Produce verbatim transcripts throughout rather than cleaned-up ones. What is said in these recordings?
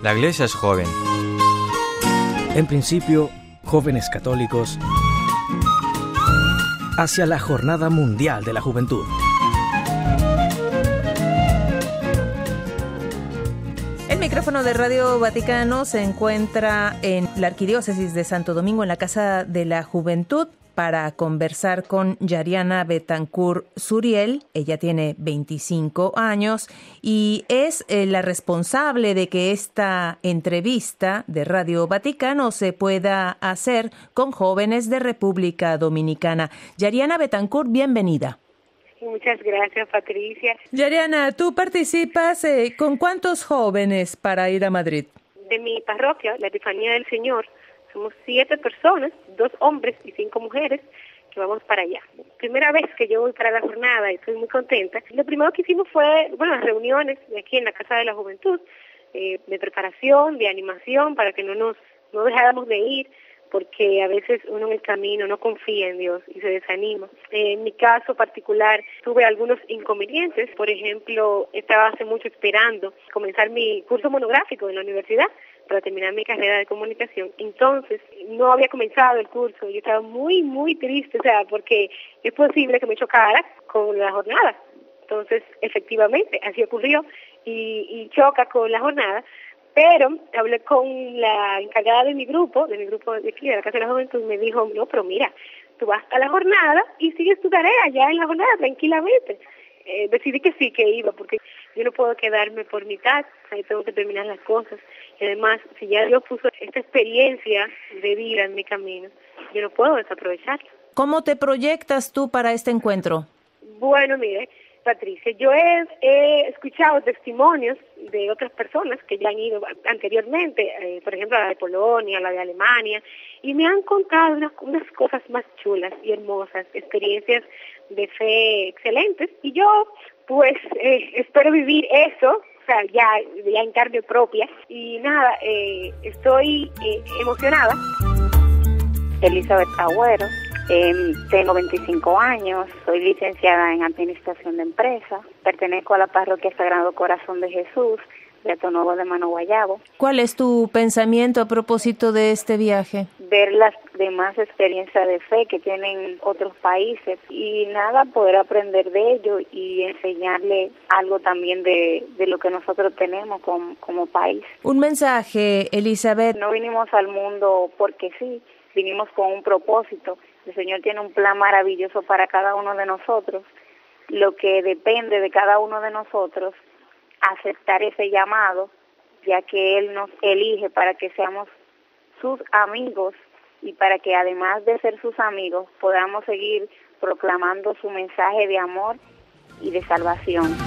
La iglesia es joven. En principio, jóvenes católicos hacia la Jornada Mundial de la Juventud. El micrófono de Radio Vaticano se encuentra en la Arquidiócesis de Santo Domingo, en la Casa de la Juventud, para conversar con Yariana Betancourt Suriel. Ella tiene veinticinco años y es eh, la responsable de que esta entrevista de Radio Vaticano se pueda hacer con jóvenes de República Dominicana. Yariana Betancourt, bienvenida. Muchas gracias, Patricia. Yariana, ¿tú participas eh, con cuántos jóvenes para ir a Madrid? De mi parroquia, la Epifanía del Señor, somos siete personas, dos hombres y cinco mujeres, que vamos para allá. Primera vez que yo voy para la jornada y estoy muy contenta. Lo primero que hicimos fue, bueno, las reuniones de aquí en la Casa de la Juventud, eh, de preparación, de animación, para que no nos no dejáramos de ir, porque a veces uno en el camino no confía en Dios y se desanima. Eh, en mi caso particular tuve algunos inconvenientes. Por ejemplo, estaba hace mucho esperando comenzar mi curso monográfico en la universidad para terminar mi carrera de comunicación. Entonces, no había comenzado el curso. Yo estaba muy, muy triste, o sea, porque es posible que me chocara con la jornada. Entonces, efectivamente, así ocurrió y, y choca con la jornada. Pero hablé con la encargada de mi grupo, de mi grupo de aquí, de la Casa de la Juventud, y me dijo, no, pero mira, tú vas a la jornada y sigues tu tarea ya en la jornada tranquilamente. Eh, decidí que sí, que iba, porque yo no puedo quedarme por mitad, ahí tengo que terminar las cosas. Y además, si ya Dios puso esta experiencia de vida en mi camino, yo no puedo desaprovecharla. ¿Cómo te proyectas tú para este encuentro? Bueno, mire, Patricia, yo he, he escuchado testimonios de otras personas que ya han ido anteriormente, eh, por ejemplo, la de Polonia, la de Alemania, y me han contado unas, unas cosas más chulas y hermosas, experiencias de fe excelentes, y yo, pues, eh, espero vivir eso, o sea, ya, ya en carne propia, y nada, eh, estoy eh, emocionada. Elizabeth Agüero. Eh, tengo veinticinco años, soy licenciada en Administración de Empresas, pertenezco a la Parroquia Sagrado Corazón de Jesús de Atonuevo de Mano Guayabo. ¿Cuál es tu pensamiento a propósito de este viaje? Ver las demás experiencias de fe que tienen otros países y nada, poder aprender de ellos y enseñarle algo también de, de lo que nosotros tenemos como, como país. Un mensaje, Elizabeth. No vinimos al mundo porque sí, vinimos con un propósito. El Señor tiene un plan maravilloso para cada uno de nosotros. Lo que depende de cada uno de nosotros, aceptar ese llamado, ya que Él nos elige para que seamos sus amigos y para que además de ser sus amigos, podamos seguir proclamando su mensaje de amor y de salvación.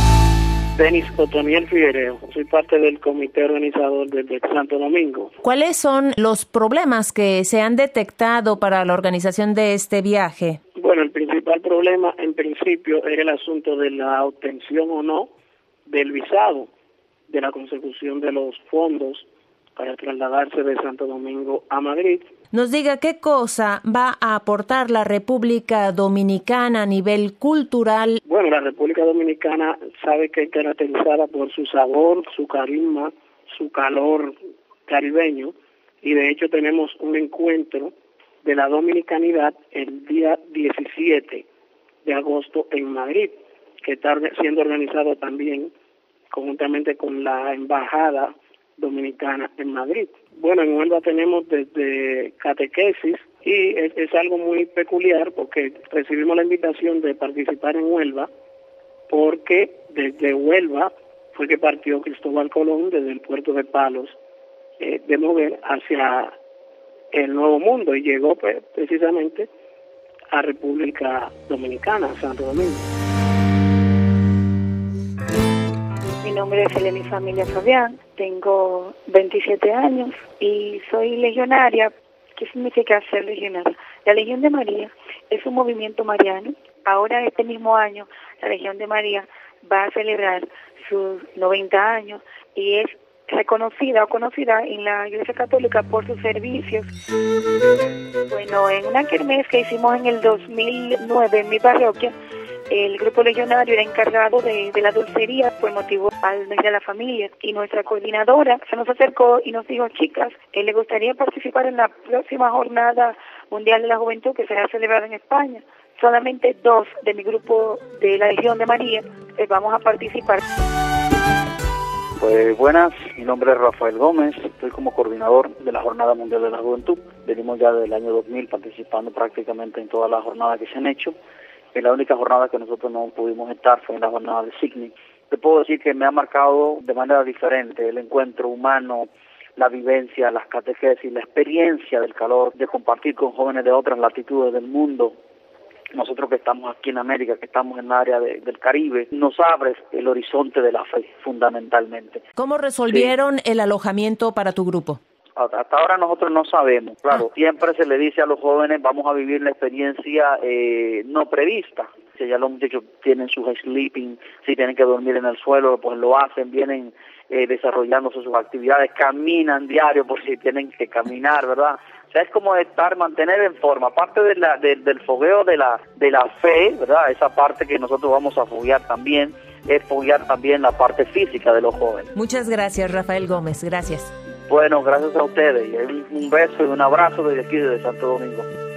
Denis Otoniel Figuereo, soy parte del comité organizador de Santo Domingo. ¿Cuáles son los problemas que se han detectado para la organización de este viaje? Bueno, el principal problema en principio era el asunto de la obtención o no del visado, de la consecución de los fondos para trasladarse de Santo Domingo a Madrid. Nos diga qué cosa va a aportar la República Dominicana a nivel cultural. Bueno, la República Dominicana sabe que es caracterizada por su sabor, su carisma, su calor caribeño, y de hecho tenemos un encuentro de la dominicanidad el día diecisiete de agosto en Madrid, que está siendo organizado también conjuntamente con la Embajada Dominicana en Madrid. Bueno, en Huelva tenemos desde catequesis y es, es algo muy peculiar porque recibimos la invitación de participar en Huelva porque desde Huelva fue que partió Cristóbal Colón desde el puerto de Palos eh, de mover hacia el Nuevo Mundo y llegó pues, precisamente a República Dominicana, Santo Domingo. Mi nombre es Eleni Familia Fabián, tengo veintisiete años y soy legionaria. ¿Qué significa ser legionaria? La Legión de María es un movimiento mariano. Ahora, este mismo año, la Legión de María va a celebrar sus noventa años y es reconocida o conocida en la Iglesia Católica por sus servicios. Bueno, en una kermés que hicimos en el dos mil nueve en mi parroquia, El grupo legionario era encargado de, de la dulcería por motivo al mes de la familia, y nuestra coordinadora se nos acercó y nos dijo: chicas, eh, ¿le gustaría participar en la próxima jornada mundial de la juventud que será celebrada en España? Solamente dos de mi grupo de la Legión de María eh, vamos a participar. Pues buenas, mi nombre es Rafael Gómez, estoy como coordinador de la Jornada Mundial de la Juventud. Venimos ya desde el año dos mil participando prácticamente en todas las jornadas que se han hecho. Y la única jornada que nosotros no pudimos estar fue en la jornada de Sydney. Te puedo decir que me ha marcado de manera diferente el encuentro humano, la vivencia, las catequesis, la experiencia del calor, de compartir con jóvenes de otras latitudes del mundo. Nosotros que estamos aquí en América, que estamos en el área de, del Caribe, nos abre el horizonte de la fe, fundamentalmente. ¿Cómo resolvieron sí. el alojamiento para tu grupo? Hasta ahora nosotros no sabemos, claro, siempre se le dice a los jóvenes, vamos a vivir la experiencia eh, no prevista. Si ya los muchachos tienen sus sleeping, si tienen que dormir en el suelo, pues lo hacen, vienen eh, desarrollándose sus actividades, caminan diario por si tienen que caminar, ¿verdad? O sea, es como estar, mantener en forma, aparte de la, de, del fogueo de la, de la fe, ¿verdad? Esa parte que nosotros vamos a foguear también, es foguear también la parte física de los jóvenes. Muchas gracias, Rafael Gómez, gracias. Bueno, gracias a ustedes, y un beso y un abrazo desde aquí, desde Santo Domingo.